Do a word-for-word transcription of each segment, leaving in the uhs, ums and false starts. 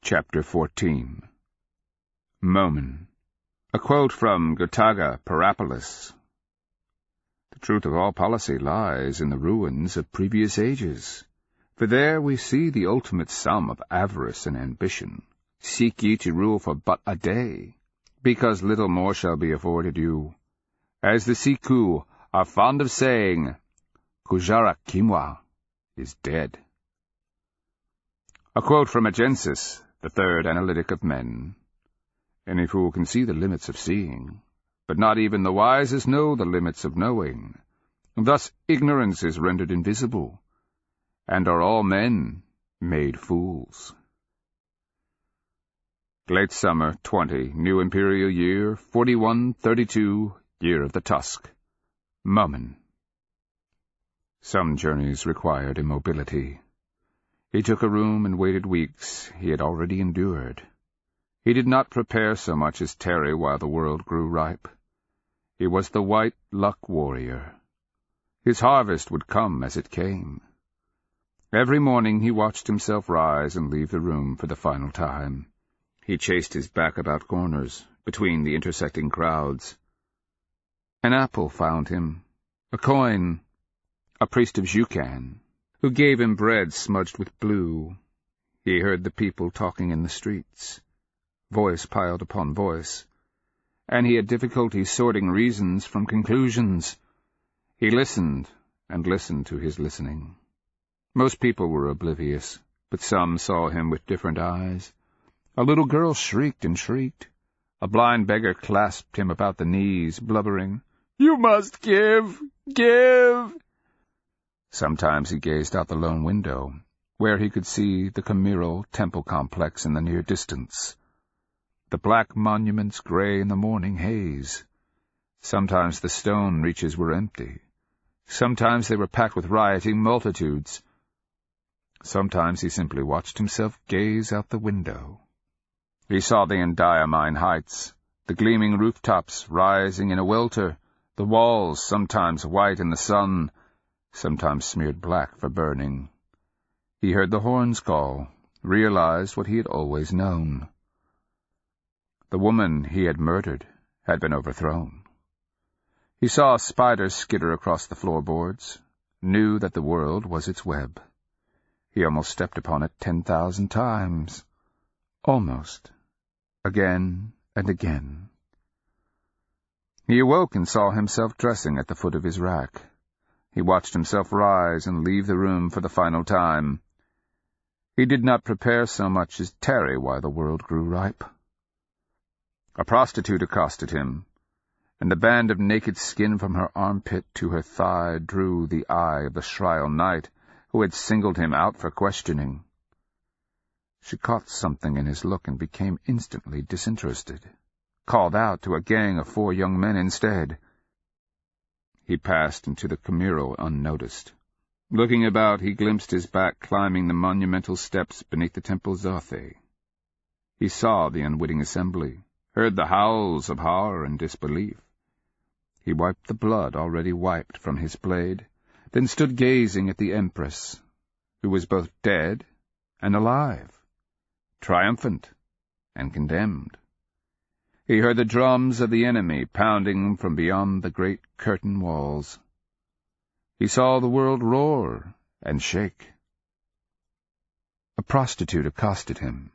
Chapter fourteen. Momen. A quote from Gutaga Parapolis. The truth of all policy lies in the ruins of previous ages, for there we see the ultimate sum of avarice and ambition. Seek ye to rule for but a day, because little more shall be afforded you. As the Siku are fond of saying, Kujara Kimwa is dead. A quote from Agensis, the third analytic of men. Any fool can see the limits of seeing, but not even the wisest know the limits of knowing. Thus ignorance is rendered invisible, and are all men made fools. Late summer, twenty, new imperial year, forty-one thirty-two, year of the tusk. Momen. Some journeys required immobility. He took a room and waited weeks he had already endured. He did not prepare so much as tarry while the world grew ripe. He was the white luck warrior. His harvest would come as it came. Every morning he watched himself rise and leave the room for the final time. He chased his back about corners, between the intersecting crowds. An apple found him, a coin, a priest of Jukan, who gave him bread smudged with blue. He heard the people talking in the streets, voice piled upon voice, and he had difficulty sorting reasons from conclusions. He listened and listened to his listening. Most people were oblivious, but some saw him with different eyes. A little girl shrieked and shrieked. A blind beggar clasped him about the knees, blubbering, "You must give! Give!" Sometimes he gazed out the lone window, where he could see the Kamiral temple complex in the near distance, the black monuments gray in the morning haze. Sometimes the stone reaches were empty. Sometimes they were packed with rioting multitudes. Sometimes he simply watched himself gaze out the window. He saw the Endiamine heights, the gleaming rooftops rising in a welter, the walls sometimes white in the sun, sometimes smeared black for burning. He heard the horns call, realized what he had always known. The woman he had murdered had been overthrown. He saw a spider skitter across the floorboards, knew that the world was its web. He almost stepped upon it ten thousand times. Almost. Again and again. He awoke and saw himself dressing at the foot of his rack. He watched himself rise and leave the room for the final time. He did not prepare so much as tarry while the world grew ripe. A prostitute accosted him, and the band of naked skin from her armpit to her thigh drew the eye of the Shriel knight, who had singled him out for questioning. She caught something in his look and became instantly disinterested, called out to a gang of four young men instead. He passed into the Kamiral unnoticed. Looking about, he glimpsed his back climbing the monumental steps beneath the Temple Zothe. He saw the unwitting assembly, heard the howls of horror and disbelief. He wiped the blood already wiped from his blade, then stood gazing at the Empress, who was both dead and alive, triumphant and condemned. He heard the drums of the enemy pounding from beyond the great curtain walls. He saw the world roar and shake. A prostitute accosted him.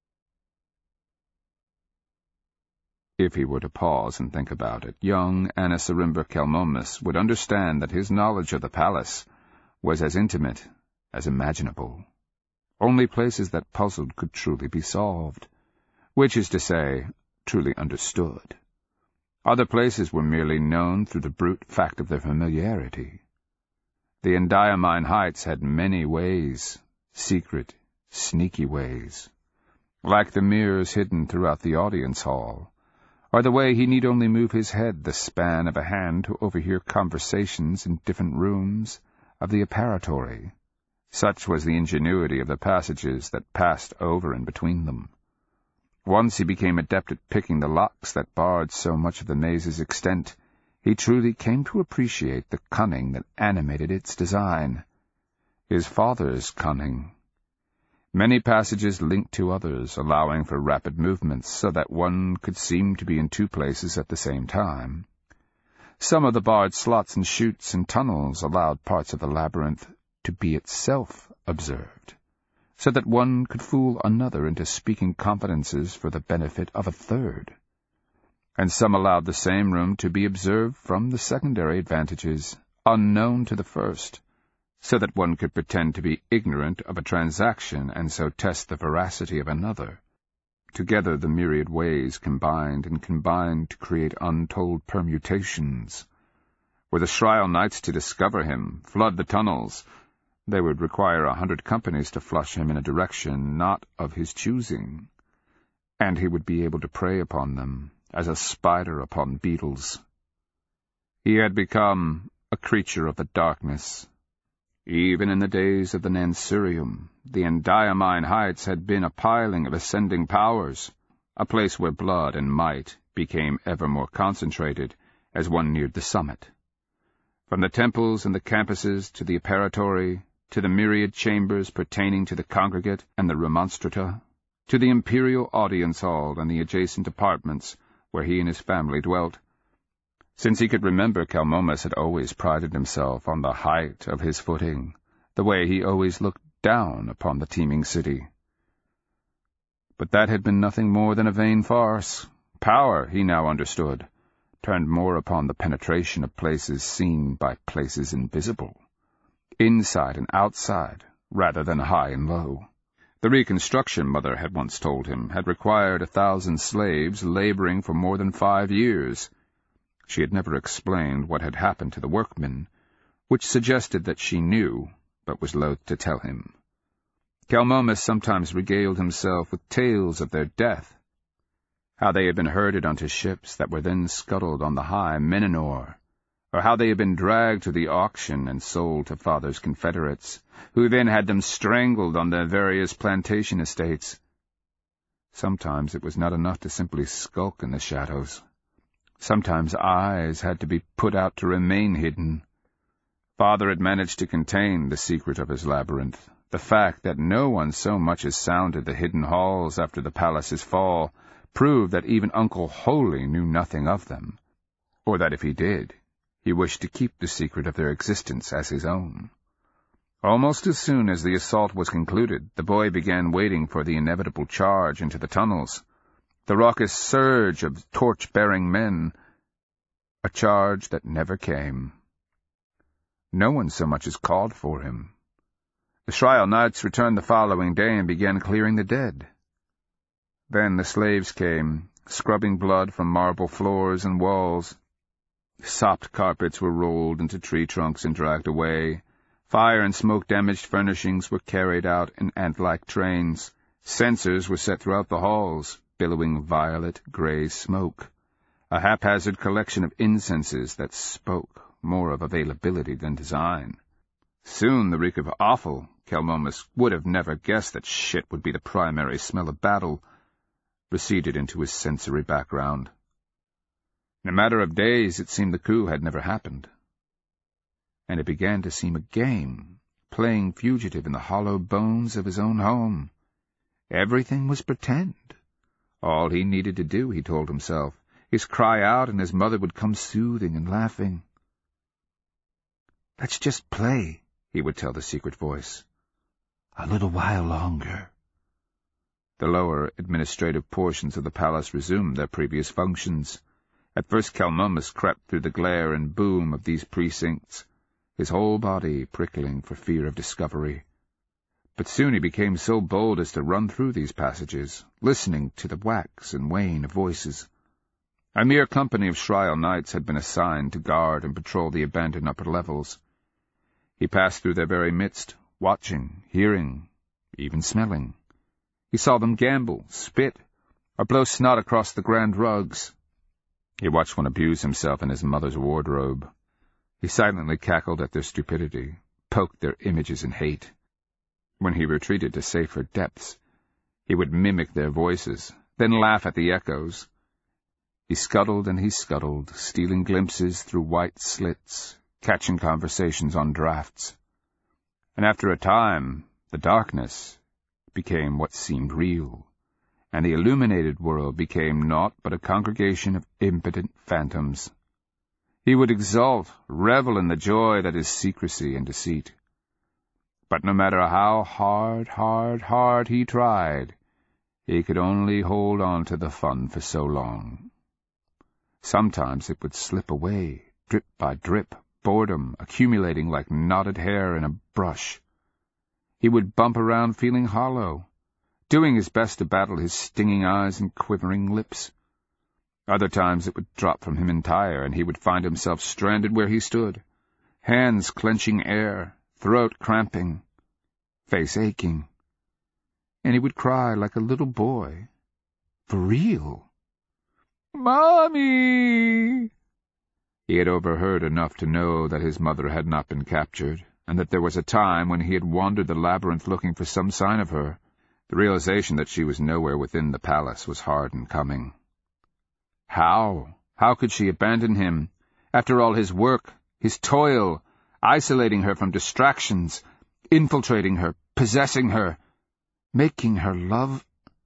If he were to pause and think about it, young Anasarimber Kelmomus would understand that his knowledge of the palace was as intimate as imaginable. Only places that puzzled could truly be solved, which is to say, truly understood. Other places were merely known through the brute fact of their familiarity. The Endiamine heights had many ways, secret, sneaky ways, like the mirrors hidden throughout the audience hall, or the way he need only move his head the span of a hand to overhear conversations in different rooms of the apparatory. Such was the ingenuity of the passages that passed over and between them. Once he became adept at picking the locks that barred so much of the maze's extent, he truly came to appreciate the cunning that animated its design. His father's cunning. Many passages linked to others, allowing for rapid movements so that one could seem to be in two places at the same time. Some of the barred slots and chutes and tunnels allowed parts of the labyrinth to be itself observed, so that one could fool another into speaking confidences for the benefit of a third. And some allowed the same room to be observed from the secondary advantages, unknown to the first, so that one could pretend to be ignorant of a transaction and so test the veracity of another. Together the myriad ways combined and combined to create untold permutations. Were the Shriel Knights to discover him, flood the tunnels, they would require a hundred companies to flush him in a direction not of his choosing, and he would be able to prey upon them, as a spider upon beetles. He had become a creature of the darkness. Even in the days of the Nansurium, the Endiamine Heights had been a piling of ascending powers, a place where blood and might became ever more concentrated as one neared the summit. From the temples and the campuses to the apparatory, to the myriad chambers pertaining to the congregate and the remonstrata, to the imperial audience hall and the adjacent apartments where he and his family dwelt. Since he could remember, Kelmomus had always prided himself on the height of his footing, the way he always looked down upon the teeming city. But that had been nothing more than a vain farce. Power, he now understood, turned more upon the penetration of places seen by places invisible, inside and outside, rather than high and low. The reconstruction, Mother had once told him, had required a thousand slaves laboring for more than five years. She had never explained what had happened to the workmen, which suggested that she knew, but was loath to tell him. Kelmomus sometimes regaled himself with tales of their death, how they had been herded onto ships that were then scuttled on the high Menenor, or how they had been dragged to the auction and sold to Father's confederates, who then had them strangled on their various plantation estates. Sometimes it was not enough to simply skulk in the shadows. Sometimes eyes had to be put out to remain hidden. Father had managed to contain the secret of his labyrinth, the fact that no one so much as sounded the hidden halls after the palace's fall proved that even Uncle Holy knew nothing of them, or that if he did, he wished to keep the secret of their existence as his own. Almost as soon as the assault was concluded, the boy began waiting for the inevitable charge into the tunnels, the raucous surge of torch-bearing men, a charge that never came. No one so much as called for him. The Shriel Knights returned the following day and began clearing the dead. Then the slaves came, scrubbing blood from marble floors and walls. Sopped carpets were rolled into tree trunks and dragged away. Fire and smoke-damaged furnishings were carried out in ant-like trains. Censers were set throughout the halls, billowing violet-gray smoke, a haphazard collection of incenses that spoke more of availability than design. Soon the reek of offal, Kelmomus would have never guessed that shit would be the primary smell of battle, receded into his sensory background. In a matter of days it seemed the coup had never happened, and it began to seem a game, playing fugitive in the hollow bones of his own home. Everything was pretend. All he needed to do, he told himself, is cry out and his mother would come soothing and laughing. "Let's just play," he would tell the secret voice. "A little while longer." The lower administrative portions of the palace resumed their previous functions. At first Kelmomus crept through the glare and boom of these precincts, his whole body prickling for fear of discovery. But soon he became so bold as to run through these passages, listening to the wax and wane of voices. A mere company of Shriel Knights had been assigned to guard and patrol the abandoned upper levels. He passed through their very midst, watching, hearing, even smelling. He saw them gamble, spit, or blow snot across the grand rugs. He watched one abuse himself in his mother's wardrobe. He silently cackled at their stupidity, poked their images in hate. When he retreated to safer depths, he would mimic their voices, then laugh at the echoes. He scuttled and he scuttled, stealing glimpses through white slits, catching conversations on drafts. And after a time, the darkness became what seemed real, and the illuminated world became naught but a congregation of impotent phantoms. He would exult, revel in the joy that is secrecy and deceit. But no matter how hard, hard, hard he tried, he could only hold on to the fun for so long. Sometimes it would slip away, drip by drip, boredom accumulating like knotted hair in a brush. He would bump around feeling hollow, doing his best to battle his stinging eyes and quivering lips. Other times it would drop from him entire, and he would find himself stranded where he stood, hands clenching air, throat cramping, face aching. And he would cry like a little boy. For real. "Mommy!" He had overheard enough to know that his mother had not been captured, and that there was a time when he had wandered the labyrinth looking for some sign of her. The realization that she was nowhere within the palace was hard in coming. How? How could she abandon him, after all his work, his toil, isolating her from distractions, infiltrating her, possessing her, making her love?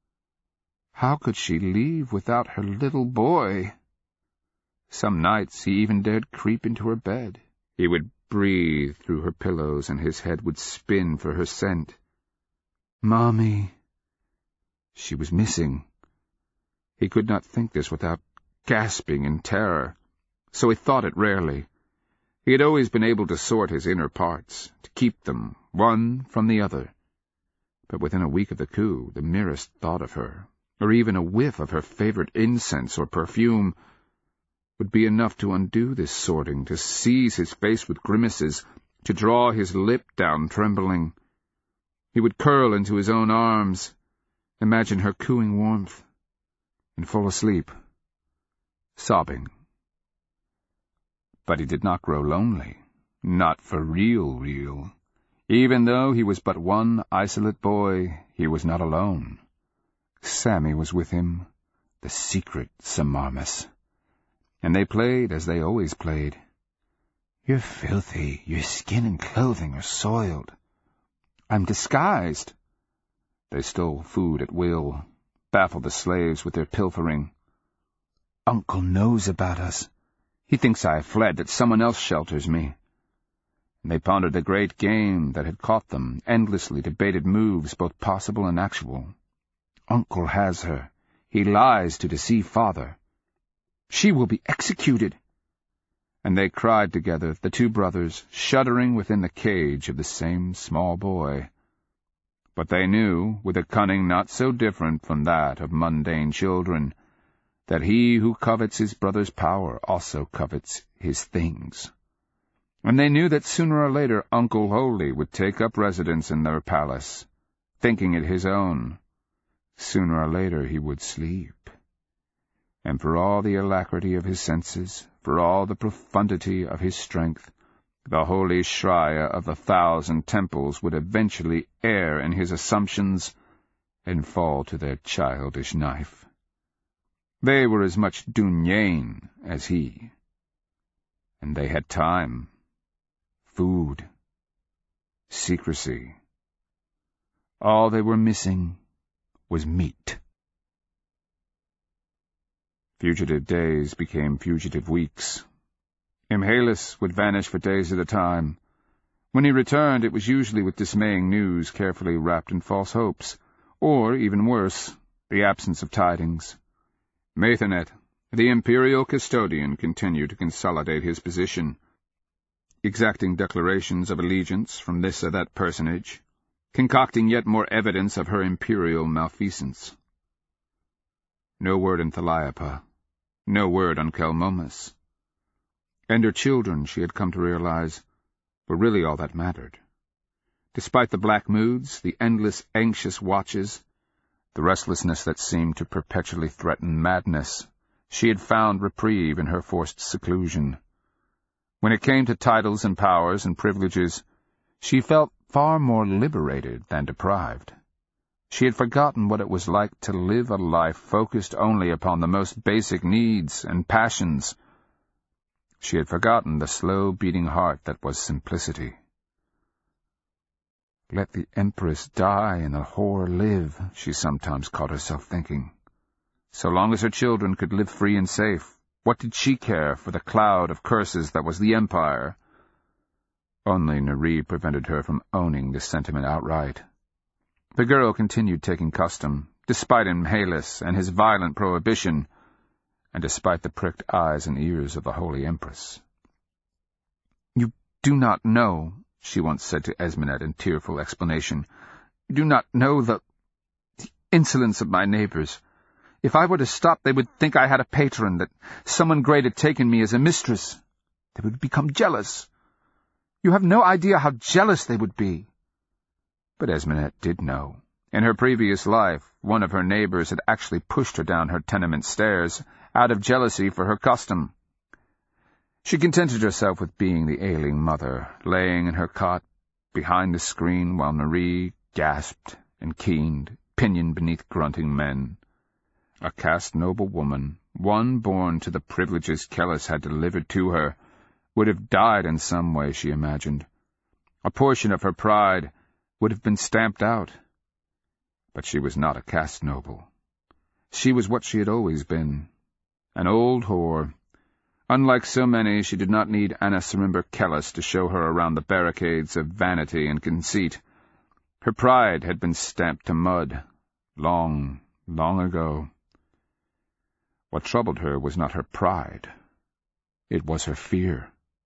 How could she leave without her little boy? Some nights he even dared creep into her bed. He would breathe through her pillows, and his head would spin for her scent. Mommy. She was missing. He could not think this without gasping in terror, so he thought it rarely. He had always been able to sort his inner parts, to keep them, one from the other. But within a week of the coup, the merest thought of her, or even a whiff of her favorite incense or perfume, would be enough to undo this sorting, to seize his face with grimaces, to draw his lip down trembling. He would curl into his own arms, imagine her cooing warmth, and fall asleep, sobbing. But he did not grow lonely, not for real real. Even though he was but one isolate boy, he was not alone. Sammy was with him, the secret Samarmas. And they played as they always played. You're filthy, your skin and clothing are soiled. I'm disguised. They stole food at will, baffled the slaves with their pilfering. Uncle knows about us. He thinks I have fled, that someone else shelters me. And they pondered the great game that had caught them, endlessly debated moves, both possible and actual. Uncle has her. He lies to deceive father. She will be executed. And they cried together, the two brothers, shuddering within the cage of the same small boy. But they knew, with a cunning not so different from that of mundane children, that he who covets his brother's power also covets his things. And they knew that sooner or later Uncle Holy would take up residence in their palace, thinking it his own. Sooner or later he would sleep. And for all the alacrity of his senses, for all the profundity of his strength, the holy Shraya of the thousand temples would eventually err in his assumptions and fall to their childish knife. They were as much Dunyain as he. And they had time, food, secrecy. All they were missing was meat. Fugitive days became fugitive weeks. Imhalus would vanish for days at a time. When he returned, it was usually with dismaying news carefully wrapped in false hopes, or, even worse, the absence of tidings. Maithanet, the imperial custodian, continued to consolidate his position, exacting declarations of allegiance from this or that personage, concocting yet more evidence of her imperial malfeasance. No word in Thalaiapa. No word on Kelmomas. And her children, she had come to realize, were really all that mattered. Despite the black moods, the endless anxious watches, the restlessness that seemed to perpetually threaten madness, she had found reprieve in her forced seclusion. When it came to titles and powers and privileges, she felt far more liberated than deprived. She had forgotten what it was like to live a life focused only upon the most basic needs and passions. She had forgotten the slow-beating heart that was simplicity. Let the Empress die and the whore live, she sometimes caught herself thinking. So long as her children could live free and safe, what did she care for the cloud of curses that was the Empire? Only Neree prevented her from owning this sentiment outright. The girl continued taking custom, despite Imhalus and his violent prohibition, and despite the pricked eyes and ears of the Holy Empress. "You do not know," she once said to Esmenet in tearful explanation, "you do not know the, the insolence of my neighbors. If I were to stop, they would think I had a patron, that someone great had taken me as a mistress. They would become jealous. You have no idea how jealous they would be." But Esmenet did know. In her previous life, one of her neighbors had actually pushed her down her tenement stairs out of jealousy for her custom. She contented herself with being the ailing mother, laying in her cot behind the screen while Neree gasped and keened, pinioned beneath grunting men. A caste noble woman, one born to the privileges Kellys had delivered to her, would have died in some way, she imagined. A portion of her pride would have been stamped out. But she was not a caste noble. She was what she had always been, an old whore. Unlike so many, she did not need Anasarimber Kellys to show her around the barricades of vanity and conceit. Her pride had been stamped to mud, long, long ago. What troubled her was not her pride. It was her fear.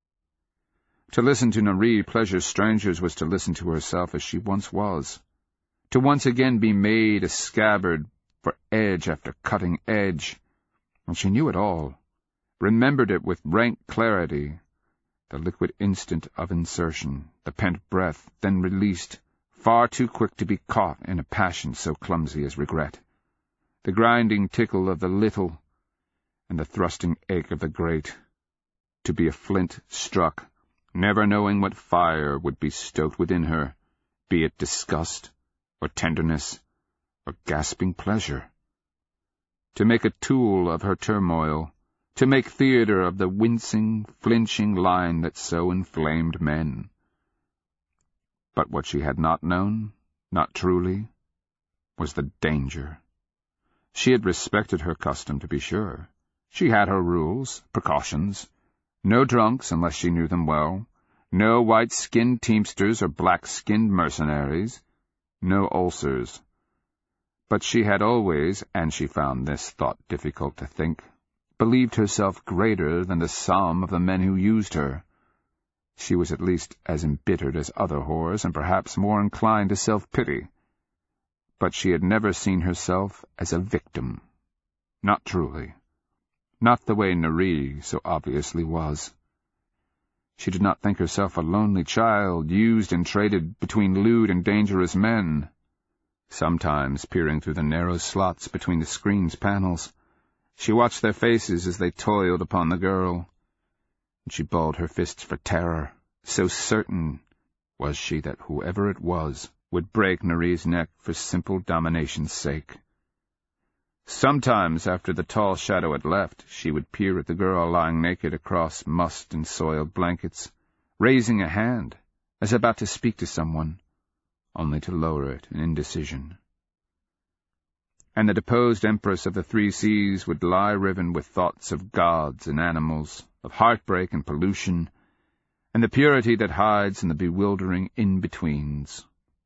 To listen to Neree pleasure strangers was to listen to herself as she once was, to once again be made a scabbard for edge after cutting edge. And she knew it all, remembered it with rank clarity, the liquid instant of insertion, the pent breath, then released, far too quick to be caught in a passion so clumsy as regret, the grinding tickle of the little, and the thrusting ache of the great, to be a flint struck, never knowing what fire would be stoked within her, be it disgust, or tenderness, or gasping pleasure. To make a tool of her turmoil, to make theatre of the wincing, flinching line that so inflamed men. But what she had not known, not truly, was the danger. She had respected her custom, to be sure. She had her rules, precautions. No drunks unless she knew them well, no white-skinned teamsters or black-skinned mercenaries, no ulcers. But she had always, and she found this thought difficult to think, believed herself greater than the sum of the men who used her. She was at least as embittered as other whores, and perhaps more inclined to self-pity. But she had never seen herself as a victim. Not truly. Not the way Neree so obviously was. She did not think herself a lonely child, used and traded between lewd and dangerous men. Sometimes, peering through the narrow slots between the screen's panels, she watched their faces as they toiled upon the girl, and she balled her fists for terror, so certain was she that whoever it was would break Neree's neck for simple domination's sake. Sometimes, after the tall shadow had left, she would peer at the girl lying naked across mussed and soiled blankets, raising a hand, as about to speak to someone, only to lower it in indecision. And the deposed Empress of the Three Seas would lie riven with thoughts of gods and animals, of heartbreak and pollution, and the purity that hides in the bewildering in-betweens.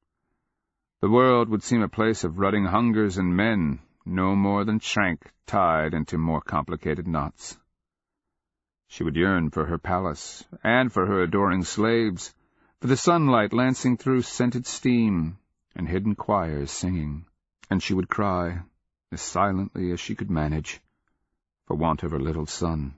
The world would seem a place of rutting hungers and men, no more than trank tied into more complicated knots. She would yearn for her palace, and for her adoring slaves, for the sunlight lancing through scented steam, and hidden choirs singing, and she would cry, as silently as she could manage, for want of her little son.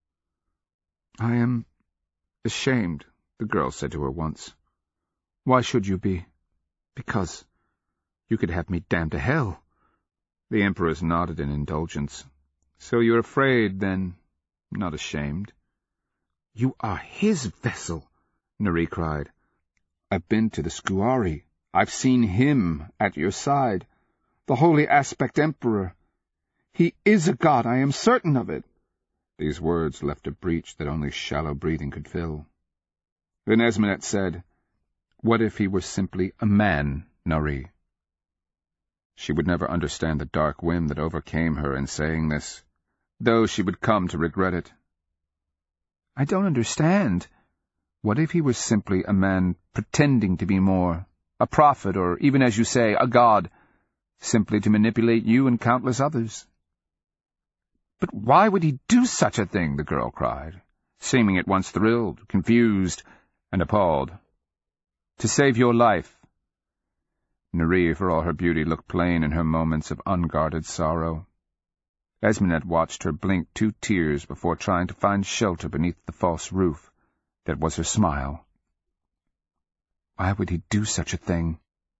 "I am ashamed," the girl said to her once. "Why should you be?" "Because you could have me damned to hell." The Empress nodded in indulgence. "So you're afraid, then, not ashamed?" "You are his vessel," Neree cried. "I've been to the Scuari. I've seen him at your side, the Holy Aspect Emperor. He is a god, I am certain of it." These words left a breach that only shallow breathing could fill. Then Esmenet said, What if he were simply a man, Nari? She would never understand the dark whim that overcame her in saying this, though she would come to regret it. I don't understand. What if he was simply a man pretending to be more, a prophet, or even, as you say, a god, simply to manipulate you and countless others? But why would he do such a thing? The girl cried, seeming at once thrilled, confused, and appalled. To save your life. Nari, for all her beauty, looked plain in her moments of unguarded sorrow. Esmenet watched her blink two tears before trying to find shelter beneath the false roof that was her smile. Why would he do such a thing?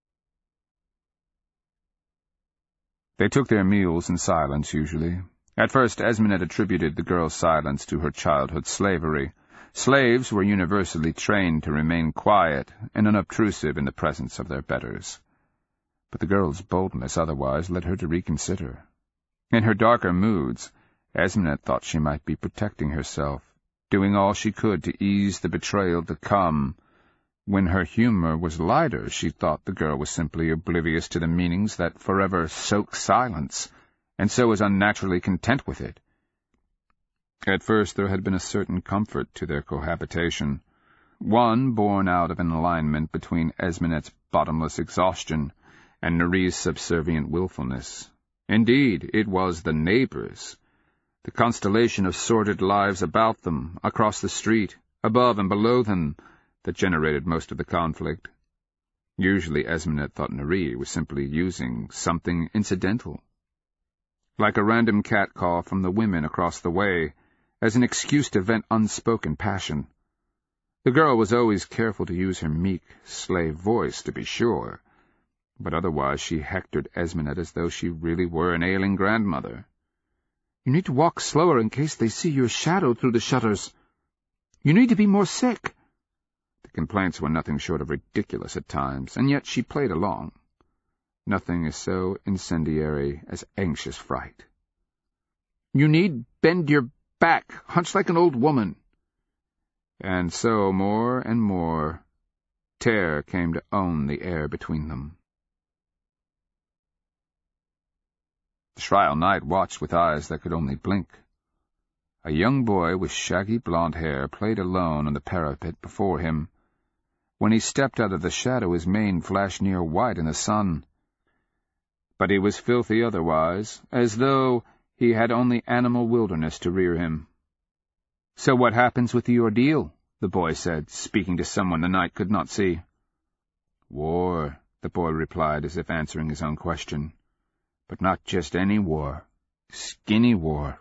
They took their meals in silence, usually. At first, Esmenet attributed the girl's silence to her childhood slavery. Slaves were universally trained to remain quiet and unobtrusive in the presence of their betters. But the girl's boldness otherwise led her to reconsider. In her darker moods, Esmenet thought she might be protecting herself, doing all she could to ease the betrayal to come. When her humor was lighter, she thought the girl was simply oblivious to the meanings that forever soak silence, and so was unnaturally content with it. At first there had been a certain comfort to their cohabitation, one born out of an alignment between Esmenet's bottomless exhaustion and Nari's subservient willfulness. Indeed, it was the neighbors, the constellation of sordid lives about them, across the street, above and below them, that generated most of the conflict. Usually Esmenet thought Nari was simply using something incidental, like a random catcall from the women across the way, as an excuse to vent unspoken passion. The girl was always careful to use her meek, slave voice, to be sure, but otherwise she hectored Esmenet as though she really were an ailing grandmother. You need to walk slower in case they see your shadow through the shutters. You need to be more sick. The complaints were nothing short of ridiculous at times, and yet she played along. Nothing is so incendiary as anxious fright. You need bend your back, hunch like an old woman. And so, more and more, terror came to own the air between them. The Shriel Knight watched with eyes that could only blink. A young boy with shaggy blonde hair played alone on the parapet before him. When he stepped out of the shadow, his mane flashed near white in the sun. But he was filthy otherwise, as though he had only animal wilderness to rear him. "So what happens with the ordeal?" the boy said, speaking to someone the knight could not see. "War," the boy replied, as if answering his own question. "But not just any war. Skinny war."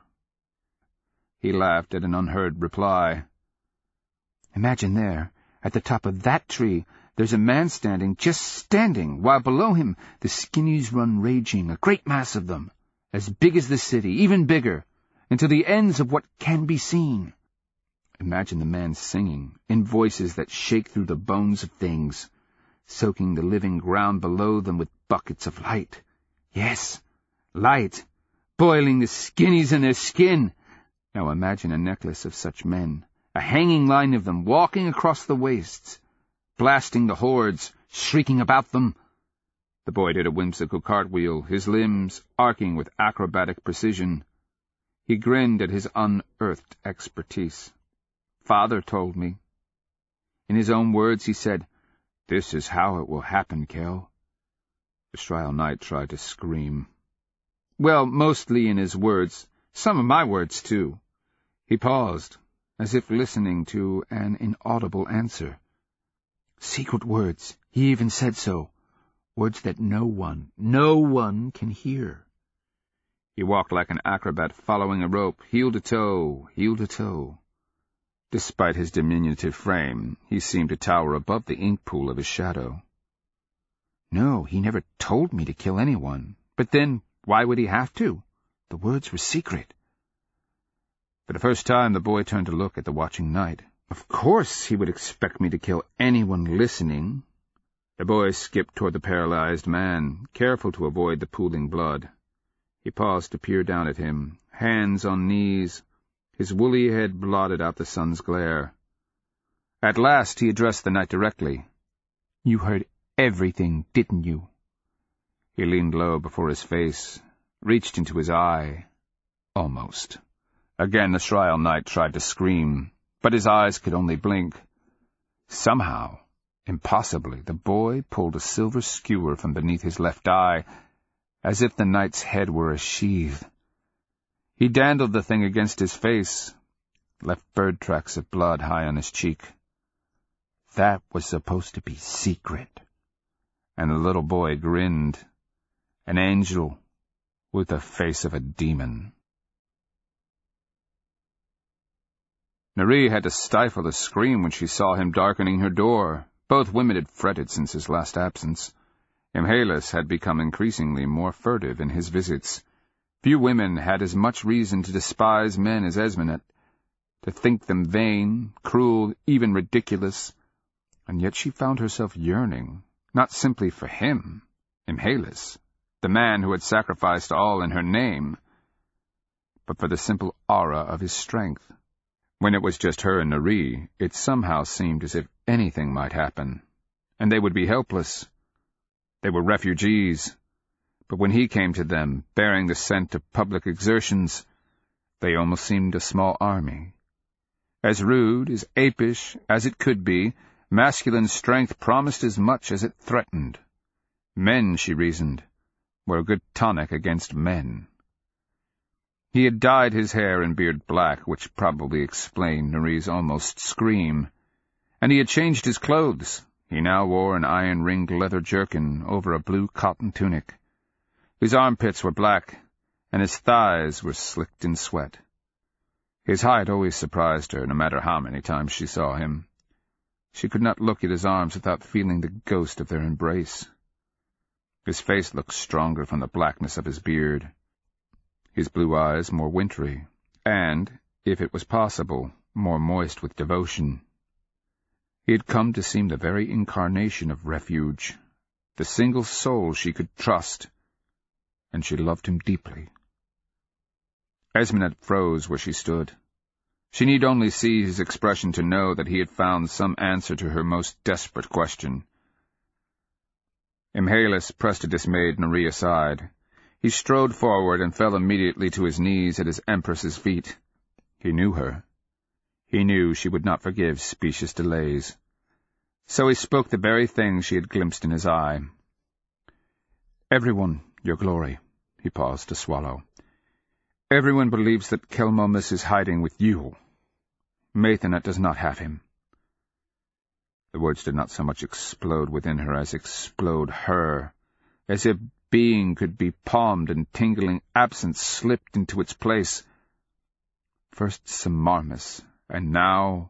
He laughed at an unheard reply. "Imagine there, at the top of that tree, there's a man standing, just standing, while below him the skinnies run raging, a great mass of them, as big as the city, even bigger, until the ends of what can be seen. Imagine the man singing, in voices that shake through the bones of things, soaking the living ground below them with buckets of light. Yes, light, boiling the skinnies in their skin. Now imagine a necklace of such men, a hanging line of them walking across the wastes, blasting the hordes, shrieking about them." The boy did a whimsical cartwheel, his limbs arcing with acrobatic precision. He grinned at his unearthed expertise. "Father told me." In his own words he said, "This is how it will happen, Kell." The Shriel Knight tried to scream. Well, mostly in his words, some of my words, too. He paused, as if listening to an inaudible answer. "Secret words, he even said so. Words that no one, no one can hear." He walked like an acrobat following a rope, heel to toe, heel to toe. Despite his diminutive frame, he seemed to tower above the ink pool of his shadow. "No, he never told me to kill anyone. But then, why would he have to? The words were secret." For the first time, the boy turned to look at the watching knight. "Of course he would expect me to kill anyone listening." The boy skipped toward the paralyzed man, careful to avoid the pooling blood. He paused to peer down at him, hands on knees, his woolly head blotted out the sun's glare. At last he addressed the knight directly. You heard everything, didn't you? He leaned low before his face, reached into his eye. Almost. Again the Shriel Knight tried to scream, but his eyes could only blink. Somehow, impossibly, the boy pulled a silver skewer from beneath his left eye, as if the knight's head were a sheath. He dandled the thing against his face, left bird tracks of blood high on his cheek. That was supposed to be secret. And the little boy grinned. An angel with the face of a demon. Neree had to stifle a scream when she saw him darkening her door. Both women had fretted since his last absence. Imhalis had become increasingly more furtive in his visits. Few women had as much reason to despise men as Esmenet, to think them vain, cruel, even ridiculous, and yet she found herself yearning, not simply for him, Imhalis, the man who had sacrificed all in her name, but for the simple aura of his strength. When it was just her and Neree, it somehow seemed as if anything might happen, and they would be helpless. They were refugees, but when he came to them, bearing the scent of public exertions, they almost seemed a small army. As rude, as apish as it could be, masculine strength promised as much as it threatened. Men, she reasoned, were a good tonic against men. He had dyed his hair and beard black, which probably explained Neree's almost scream, and he had changed his clothes. He now wore an iron-ringed leather jerkin over a blue cotton tunic. His armpits were black, and his thighs were slicked in sweat. His height always surprised her, no matter how many times she saw him. She could not look at his arms without feeling the ghost of their embrace. His face looked stronger from the blackness of his beard, his blue eyes more wintry, and, if it was possible, more moist with devotion. He had come to seem the very incarnation of refuge, the single soul she could trust, and she loved him deeply. Esmenet froze where she stood. She need only see his expression to know that he had found some answer to her most desperate question. Imhalis pressed a dismayed Neree aside. He strode forward and fell immediately to his knees at his empress's feet. He knew her. He knew she would not forgive specious delays. So he spoke the very thing she had glimpsed in his eye. "Everyone, your glory," he paused to swallow. "Everyone believes that Kelmomis is hiding with you. Maithanet does not have him." The words did not so much explode within her as explode her, as if being could be palmed and tingling absence slipped into its place. First Samarmis, and now...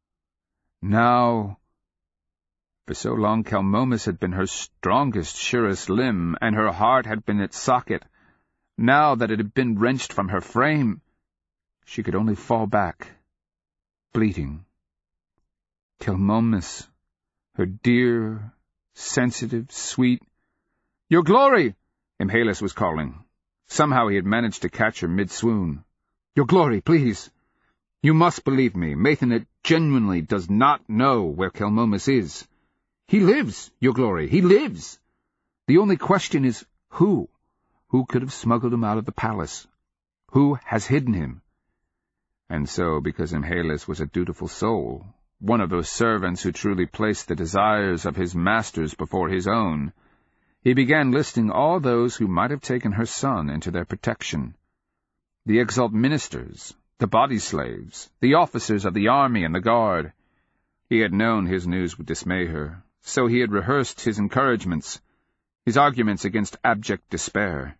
Now... For so long Kelmomis had been her strongest, surest limb, and her heart had been its socket. Now that it had been wrenched from her frame, she could only fall back, bleeding. Kelmomis, her dear, sensitive, sweet... "Your glory!" Imhalis was calling. Somehow he had managed to catch her mid-swoon. "Your glory, please! You must believe me. Maithanet genuinely does not know where Kelmomis is. He lives, your glory, he lives! The only question is who? Who could have smuggled him out of the palace? Who has hidden him?" And so, because Imhalis was a dutiful soul, one of those servants who truly placed the desires of his masters before his own, he began listing all those who might have taken her son into their protection. The exalt ministers, the body slaves, the officers of the army and the guard. He had known his news would dismay her, so he had rehearsed his encouragements, his arguments against abject despair.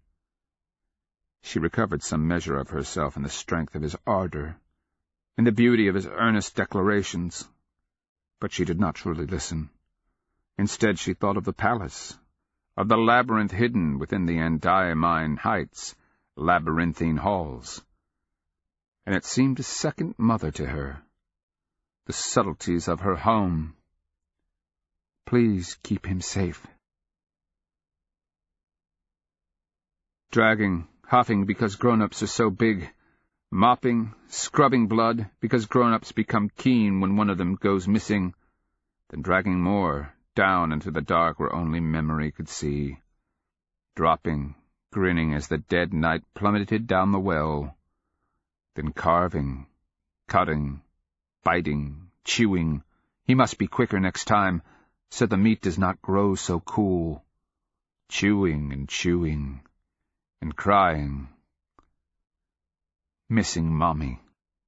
She recovered some measure of herself in the strength of his ardor, in the beauty of his earnest declarations. But she did not truly listen. Instead she thought of the palace, of the labyrinth hidden within the Andiamine heights, labyrinthine halls. And it seemed a second mother to her, the subtleties of her home. Please keep him safe. Dragging, huffing because grown-ups are so big, mopping, scrubbing blood because grown-ups become keen when one of them goes missing, then dragging more, down into the dark where only memory could see, dropping, grinning as the dead night plummeted down the well, then carving, cutting, biting, chewing. He must be quicker next time, so the meat does not grow so cool. Chewing and chewing, and crying, missing Mommy.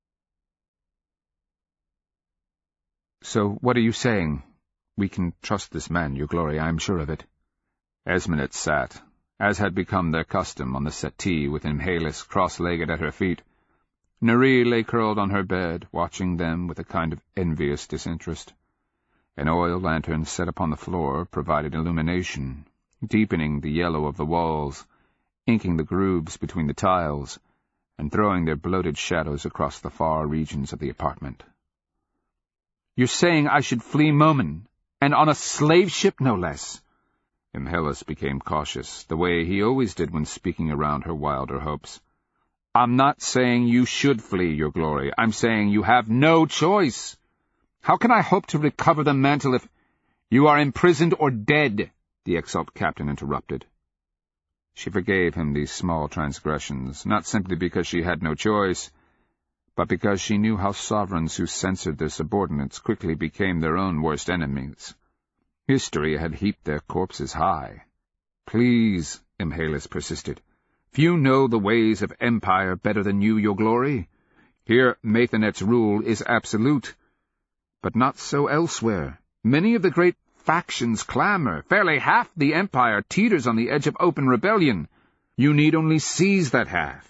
"So what are you saying? We can trust this man, Your Glory, I am sure of it." Esmenet sat, as had become their custom, on the settee, with Imhalis cross-legged at her feet. Neree lay curled on her bed, watching them with a kind of envious disinterest. An oil lantern set upon the floor provided illumination, deepening the yellow of the walls, inking the grooves between the tiles, and throwing their bloated shadows across the far regions of the apartment. "You're saying I should flee Momen, and on a slave ship, no less." Imhalis became cautious, the way he always did when speaking around her wilder hopes. "I'm not saying you should flee, Your Glory. I'm saying you have no choice. How can I hope to recover the mantle if you are imprisoned or dead?" the exalt captain interrupted. She forgave him these small transgressions, not simply because she had no choice, but because she knew how sovereigns who censored their subordinates quickly became their own worst enemies. History had heaped their corpses high. "Please," Imhalis persisted, "few know the ways of empire better than you, Your Glory. Here Maythanet's rule is absolute, but not so elsewhere. Many of the great factions clamor. Fairly half the empire teeters on the edge of open rebellion. You need only seize that half."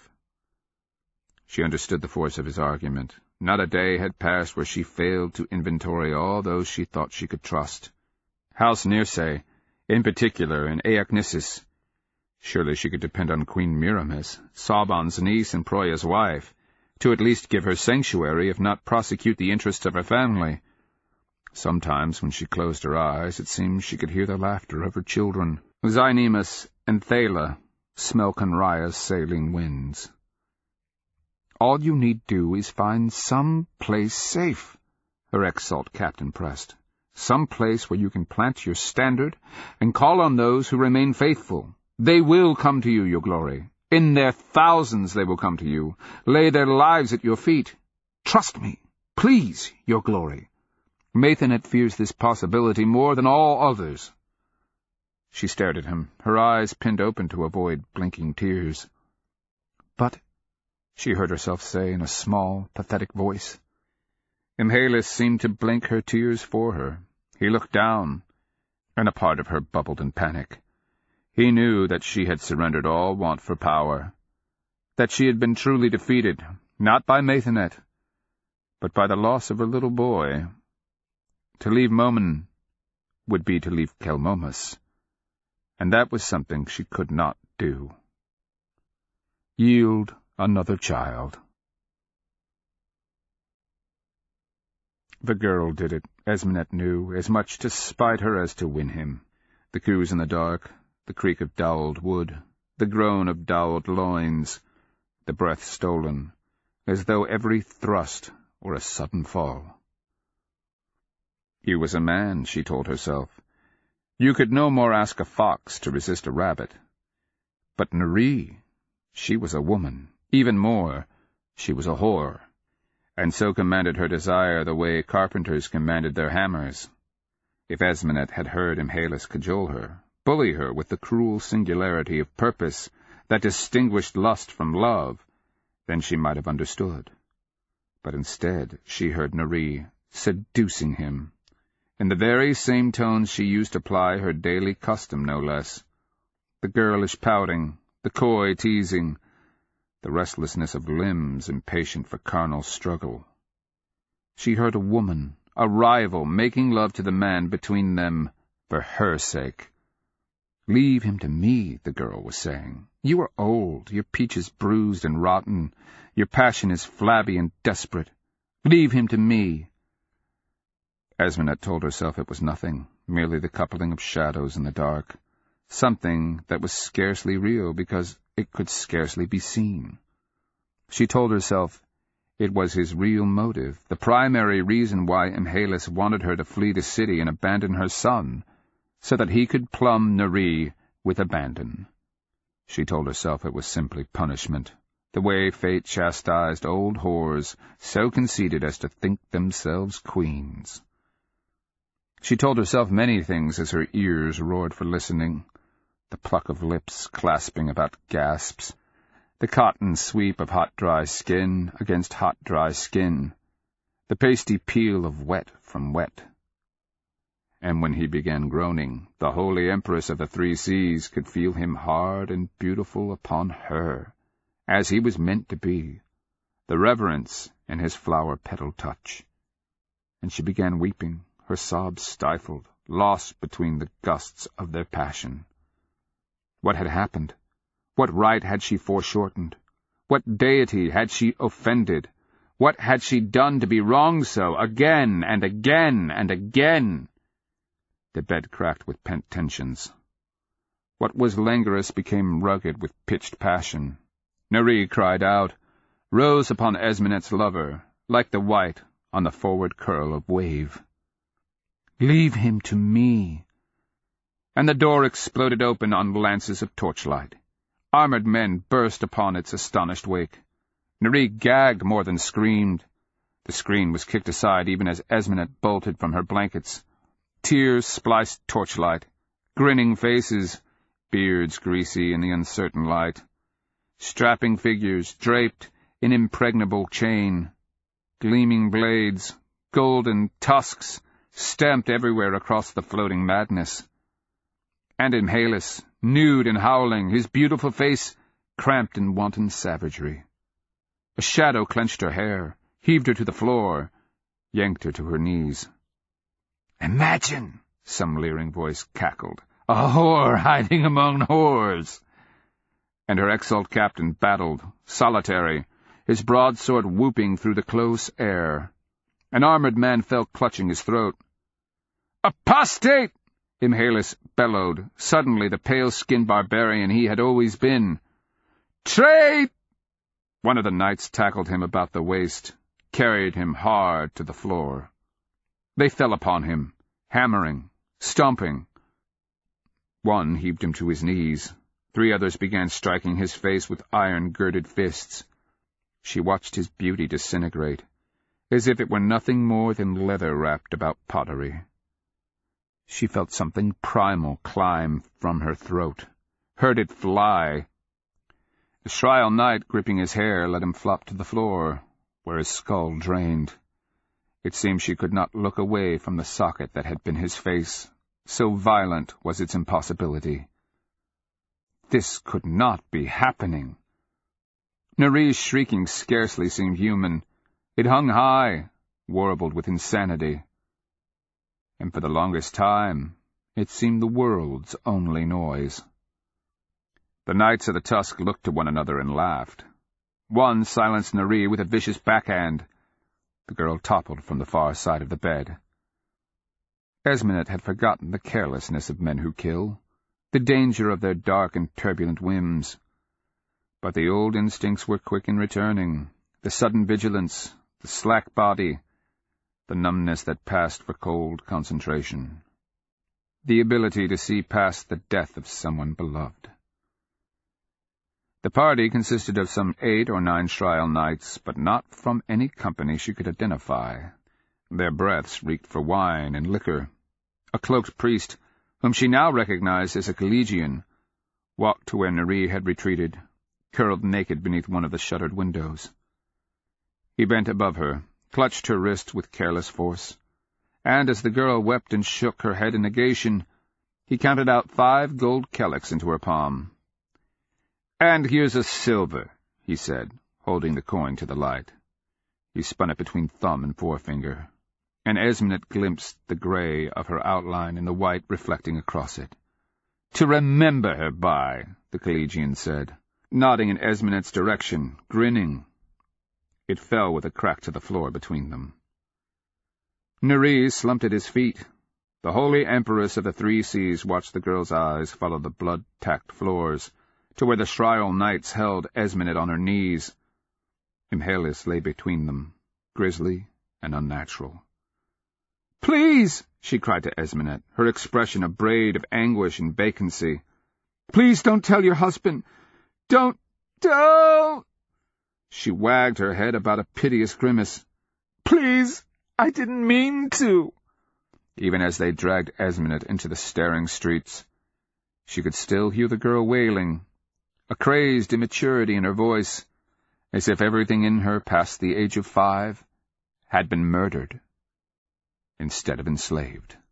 She understood the force of his argument. Not a day had passed where she failed to inventory all those she thought she could trust. House Nearsay, in particular, and Aeacnissus. Surely she could depend on Queen Miramis, Sabon's niece and Proya's wife, to at least give her sanctuary, if not prosecute the interests of her family. Sometimes, when she closed her eyes, it seemed she could hear the laughter of her children, Zynemus and Thala, Smelkin Raya's sailing winds. "All you need do is find some place safe," her exalt captain pressed. "Some place where you can plant your standard and call on those who remain faithful. They will come to you, Your Glory. In their thousands they will come to you, lay their lives at your feet. Trust me, please, Your Glory. Maythanet fears this possibility more than all others." She stared at him, her eyes pinned open to avoid blinking tears. "But," she heard herself say in a small, pathetic voice. Imhalis seemed to blink her tears for her. He looked down, and a part of her bubbled in panic. He knew that she had surrendered all want for power, that she had been truly defeated, not by Maythanet, but by the loss of her little boy. To leave Momen would be to leave Kelmomus, and that was something she could not do. Yield another child. The girl did it, Esmenet knew, as much to spite her as to win him. The coos in the dark, the creak of dowelled wood, the groan of dowelled loins, the breath stolen, as though every thrust were a sudden fall. He was a man, she told herself. You could no more ask a fox to resist a rabbit. But Neree, she was a woman. Even more, she was a whore, and so commanded her desire the way carpenters commanded their hammers. If Esmenet had heard Imhalis cajole her, bully her with the cruel singularity of purpose that distinguished lust from love, then she might have understood. But instead she heard Neree seducing him, in the very same tones she used to ply her daily custom, no less. The girlish pouting, the coy teasing, the restlessness of limbs impatient for carnal struggle. She heard a woman, a rival, making love to the man between them for her sake. "Leave him to me," the girl was saying. "You are old, your peach is bruised and rotten, your passion is flabby and desperate. Leave him to me." Esmenet told herself it was nothing, merely the coupling of shadows in the dark, something that was scarcely real because it could scarcely be seen. She told herself, It was his real motive, the primary reason why Imhalus wanted her to flee the city and abandon her son, so that he could plumb Neree with abandon. She told herself it was simply punishment, the way fate chastised old whores so conceited as to think themselves queens. She told herself many things as her ears roared for listening, the pluck of lips clasping about gasps, the cotton sweep of hot, dry skin against hot, dry skin, the pasty peel of wet from wet. And when he began groaning, the holy empress of the three seas could feel him hard and beautiful upon her, as he was meant to be, the reverence in his flower-petal touch. And she began weeping, her sobs stifled, lost between the gusts of their passion. What had happened? What right had she foreshortened? What deity had she offended? What had she done to be wronged so, again and again and again? The bed cracked with pent tensions. What was languorous became rugged with pitched passion. Neree cried out, rose upon Esmenet's lover, like the white on the forward curl of wave. "Leave him to me." And the door exploded open on lances of torchlight. Armored men burst upon its astonished wake. Neree gagged more than screamed. The screen was kicked aside even as Esmenet bolted from her blankets. Tears spliced torchlight, grinning faces, beards greasy in the uncertain light, strapping figures draped in impregnable chain, gleaming blades, golden tusks, stamped everywhere across the floating madness. And Imhalus, nude and howling, his beautiful face cramped in wanton savagery. A shadow clenched her hair, heaved her to the floor, yanked her to her knees. "Imagine," some leering voice cackled, "a whore hiding among whores." And her exalt captain battled, solitary, his broadsword whooping through the close air. An armored man fell clutching his throat. "Apostate!" Imhalus bellowed, suddenly the pale-skinned barbarian he had always been. "Trade!" One of the knights tackled him about the waist, carried him hard to the floor. They fell upon him, hammering, stomping. One heaved him to his knees. Three others began striking his face with iron-girded fists. She watched his beauty disintegrate, as if it were nothing more than leather wrapped about pottery. She felt something primal climb from her throat, heard it fly. The Shrial Knight, gripping his hair, let him flop to the floor, where his skull drained. It seemed she could not look away from the socket that had been his face, so violent was its impossibility. This could not be happening. Neree's shrieking scarcely seemed human. It hung high, warbled with insanity. And for the longest time, it seemed the world's only noise. The Knights of the Tusk looked to one another and laughed. One silenced Neree with a vicious backhand. The girl toppled from the far side of the bed. Esmenet had forgotten the carelessness of men who kill, the danger of their dark and turbulent whims. But the old instincts were quick in returning, the sudden vigilance, the slack body, the numbness that passed for cold concentration, the ability to see past the death of someone beloved. The party consisted of some eight or nine Shrial Knights, but not from any company she could identify. Their breaths reeked for wine and liquor. A cloaked priest, whom she now recognized as a collegian, walked to where Neree had retreated, curled naked beneath one of the shuttered windows. He bent above her, clutched her wrist with careless force, and as the girl wept and shook her head in negation, he counted out five gold kellicks into her palm. "And here's a silver," he said, holding the coin to the light. He spun it between thumb and forefinger, and Esmenet glimpsed the grey of her outline and the white reflecting across it. "To remember her by," the collegian said, nodding in Esmenet's direction, grinning. It fell with a crack to the floor between them. Neree slumped at his feet. The holy empress of the three seas watched the girl's eyes follow the blood-tacked floors, to where the Shrial Knights held Esmenet on her knees. Imhalis lay between them, grisly and unnatural. "Please!" she cried to Esmenet, her expression a braid of anguish and vacancy. "Please don't tell your husband! Don't! Don't!" She wagged her head about a piteous grimace. "Please! I didn't mean to!" Even as they dragged Esmenet into the staring streets, she could still hear the girl wailing, a crazed immaturity in her voice, as if everything in her past the age of five had been murdered instead of enslaved.